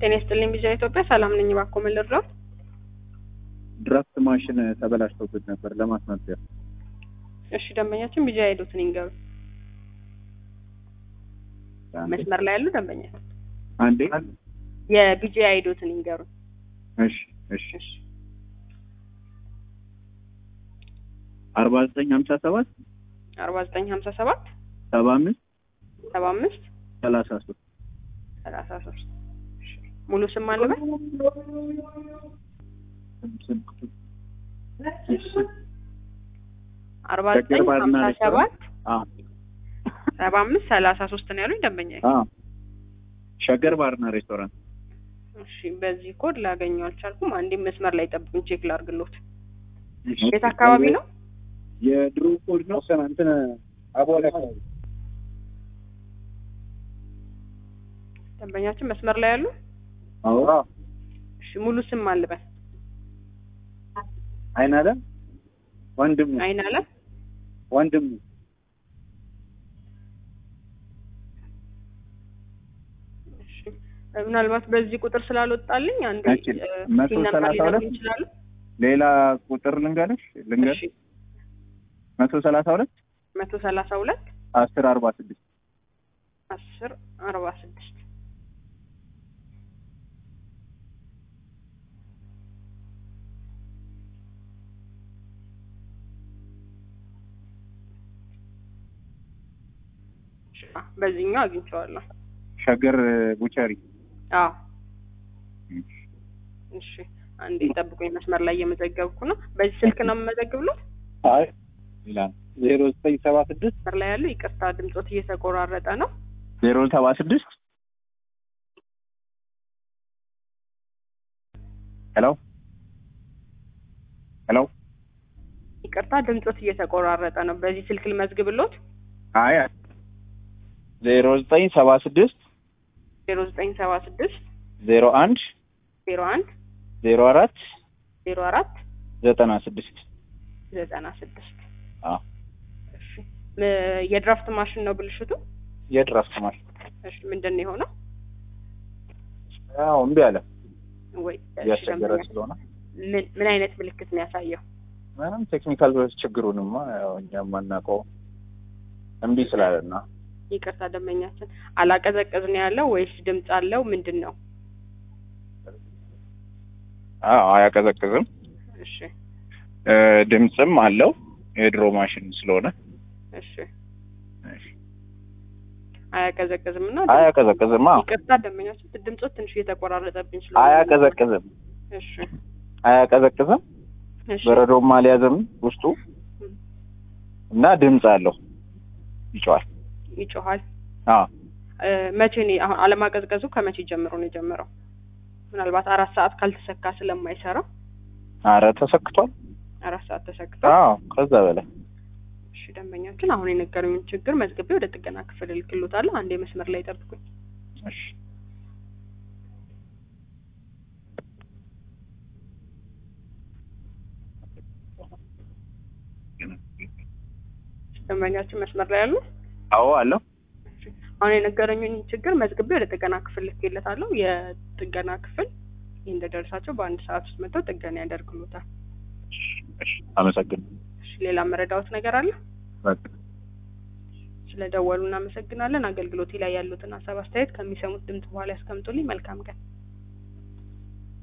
ጤና ይስጥልኝ ቢዛ ኢትዮጵያ ሰላም ነኝ ባኮ መልረው ድራፍት ማሽን ተበላሽቶብን ነበር ለማስመዝገብ። እሺ ደንበኛችን ቢዛ አይዶትን ይንገሩ። መስመር ላይ ያሉ ደንበኛ አንዴ የቢዛ አይዶትን ይንገሩ። እሺ 4957 4957 75 33 ሙሉ ስም አለበት? እሺ 4957 75 33 ነው ያሉኝ ደንበኛ። ሸገር ባርና ሬስቶራንት። እሺ በዚህ ኮድ ላገኘው አልቻልኩም። አንዴ መስመር ላይ ጠብቁኝ ቼክ ላድርግሎት። የት አካባቢ ነው? የድሮ ኮድ ነው ሰናንተን አቦላ አካባቢ። ደንበኛችን መስመር ላይ ያሉ? አዎ። እሺ ሙሉ ስም አለበት? አይናለም ወንድሙ። አይናለም ወንድሙ። እሺ ምናልባት በዚህ ቁጥር ስላልወጣልኝ አንዴ 132 ይችላል። ሌላ ቁጥር ልንገርሽ 132 1046 በዚህኛው አግኝቼዋለሁ። ሸገር ቡቸሪ። አዎ እሺ አንዴ ጠብቁኝ መስመር ላይ እየመዘገብኩ ነው። በዚህ ስልክ ነው የምመዘግብለው? አይ ይላል 0976 መስመር ላይ ያሉ ይቅርታ ድምጾት እየተቆራረጠ ነው። 076 ሄሎ ይቅርታ ድምጾት እየተቆራረጠ ነው። በዚህ ስልክ ልመዝግብሎት? አይ 0976 0976 01 04 96 አዎ እሺ የድራፍት ማሽን ነው ብልሽቱ? የድራፍት ማሽን። እሺ ምንድነው የሆነው? አዎ እምቢ አለ ወይ ያስቸገረ ስለሆነ ምን አይነት ምልክት ነው ያሳየው? ምንም ቴክኒካል ችግሩንማ ያው እኛም ማናውቀው እምቢ ስላለና። ይቅርታ ደንበኛችን አላቀዘቀዝ ነው ያለው ወይስ ድምጽ አለው ምንድነው? አዎ አያቀዘቅዝም። እሺ ድምጽም አለው የድሮ ማሽን ስለሆነ። እሺ አያቀዘቅዝም እና አያቀዘቅዝም። ይቅርታ ደንበኛችን ድምጾት ትንሽ እየተቆራረጠብኝ ስለሆነ አያቀዘቅዝም። እሺ አያቀዘቅዝም። እሺ በረዶም አልያዘም ውስጡ እና ድምጽ አለው። ይጮሃል። አዎ መቼ ነው አሁን አለማቀዝቀዙ ከመቼ ጀምሮ ነው የጀመረው? ምናልባት 4 ሰዓት ካልተሰካ ስለማይሰራ። አረ ተሰክቷል። 4 ሰዓት ተሰክቷል። አዎ ከዛ በላይ። እሺ ደንበኛችን አሁን የነገሩኝን ችግር መዝግቤ ወደ ጥገና ክፍል ልክሎታለሁ። አንዴ መስመር ላይ ጠብቁኝ። እሺ ደንበኛችን መስመር ላይ ያሉ? አዎ አለው። አሁን የነገሩኝን ችግር መዝግቤ ወደ ጥገና ክፍል ልክለታለሁ። የጥገና ክፍል እንደደረሳቸው በአንድ ሰዓት ውስጥ መጥተው ጥገና ያደርጉልዎታል። እሺ አመሰግናለሁ። እሺ ሌላ መረዳዎት ነገር አለ? በቃ ስለደወሉ እናመሰግናለን። አገልግሎቴ ላይ ያሉትን ሀሳብ አስተያየት ከሚሰሙት ድምጽ በኋላ ያስቀምጡልኝ። መልካም ቀን።